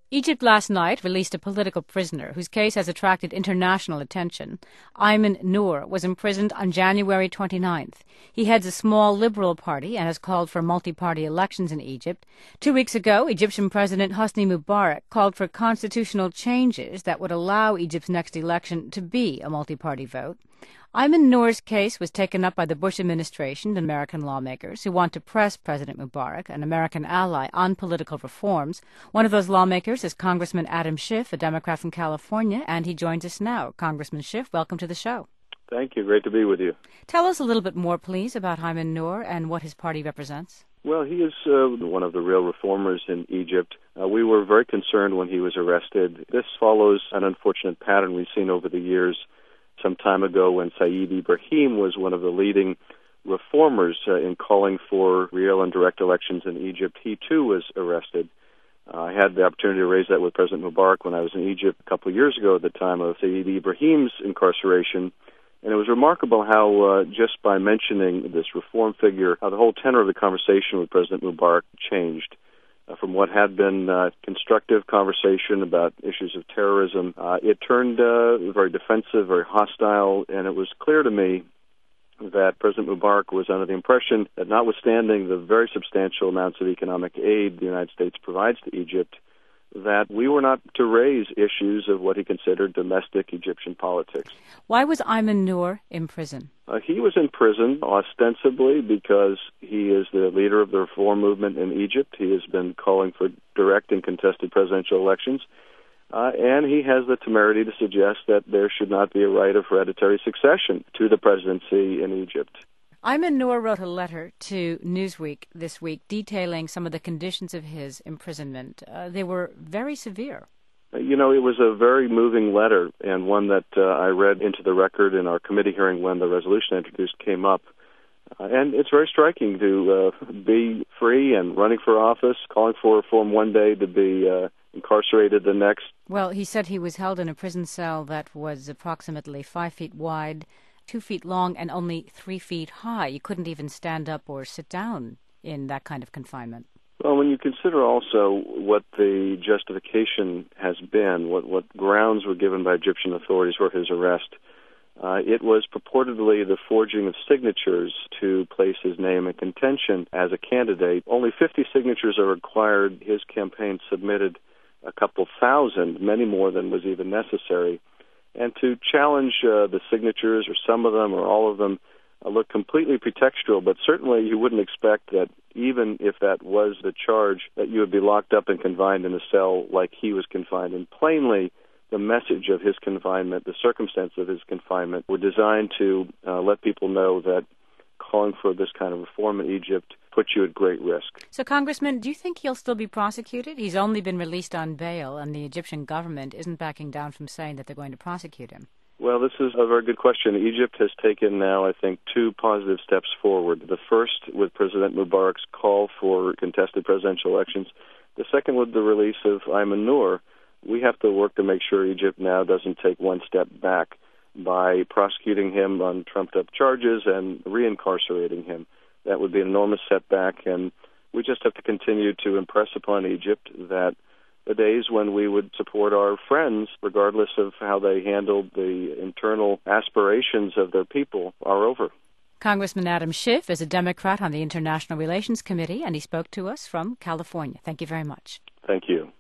Egypt last night released a political prisoner whose case has attracted international attention. Ayman Noor was imprisoned on January 29th. He heads a small liberal party and has called for multi-party elections in Egypt. 2 weeks ago, Egyptian President Hosni Mubarak called for constitutional changes that would allow Egypt's next election to be a multi-party vote. Ayman Noor's case was taken up by the Bush administration and American lawmakers who want to press President Mubarak, an American ally, on political reforms. One of those lawmakers is Congressman Adam Schiff, a Democrat from California, and he joins us now. Congressman Schiff, welcome to the show. Thank you. Great to be with you. Tell us a little bit more, please, about Ayman Noor and what his party represents. Well, he is one of the real reformers in Egypt. We were very concerned when he was arrested. This follows an unfortunate pattern we've seen over the years. Some time ago, when Said Ibrahim was one of the leading reformers in calling for real and direct elections in Egypt, he too was arrested. I had the opportunity to raise that with President Mubarak when I was in Egypt a couple of years ago at the time of Said Ibrahim's incarceration. And it was remarkable how just by mentioning this reform figure, how the whole tenor of the conversation with President Mubarak changed. From what had been constructive conversation about issues of terrorism, it turned very defensive, very hostile, and it was clear to me that President Mubarak was under the impression that notwithstanding the very substantial amounts of economic aid the United States provides to Egypt, that we were not to raise issues of what he considered domestic Egyptian politics. Why was Ayman Noor in prison? He was in prison ostensibly because he is the leader of the reform movement in Egypt. He has been calling for direct and contested presidential elections. And he has the temerity to suggest that there should not be a right of hereditary succession to the presidency in Egypt. Ayman Noor wrote a letter to Newsweek this week detailing some of the conditions of his imprisonment. They were very severe. You know, it was a very moving letter, and one that I read into the record in our committee hearing when the resolution introduced came up. And it's very striking to be free and running for office, calling for reform one day, to be incarcerated the next. Well, he said he was held in a prison cell that was approximately 5 feet wide, 2 feet long, and only 3 feet high. You couldn't even stand up or sit down in that kind of confinement. Well, when you consider also what the justification has been, what grounds were given by Egyptian authorities for his arrest, it was purportedly the forging of signatures to place his name in contention as a candidate. Only 50 signatures are required. His campaign submitted a couple thousand, many more than was even necessary. And to challenge the signatures, or some of them, or all of them, look completely pretextual, but certainly you wouldn't expect that even if that was the charge, that you would be locked up and confined in a cell like he was confined. And plainly, the message of his confinement, the circumstance of his confinement, were designed to let people know that calling for this kind of reform in Egypt puts you at great risk. So, Congressman, do you think he'll still be prosecuted? He's only been released on bail, and the Egyptian government isn't backing down from saying that they're going to prosecute him. Well, this is a very good question. Egypt has taken now, I think, 2 positive steps forward. The first with President Mubarak's call for contested presidential elections. The second with the release of Ayman Noor. We have to work to make sure Egypt now doesn't take one step back by prosecuting him on trumped-up charges and reincarcerating him. That would be an enormous setback, and we just have to continue to impress upon Egypt that the days when we would support our friends, regardless of how they handled the internal aspirations of their people, are over. Congressman Adam Schiff is a Democrat on the International Relations Committee, and he spoke to us from California. Thank you very much. Thank you.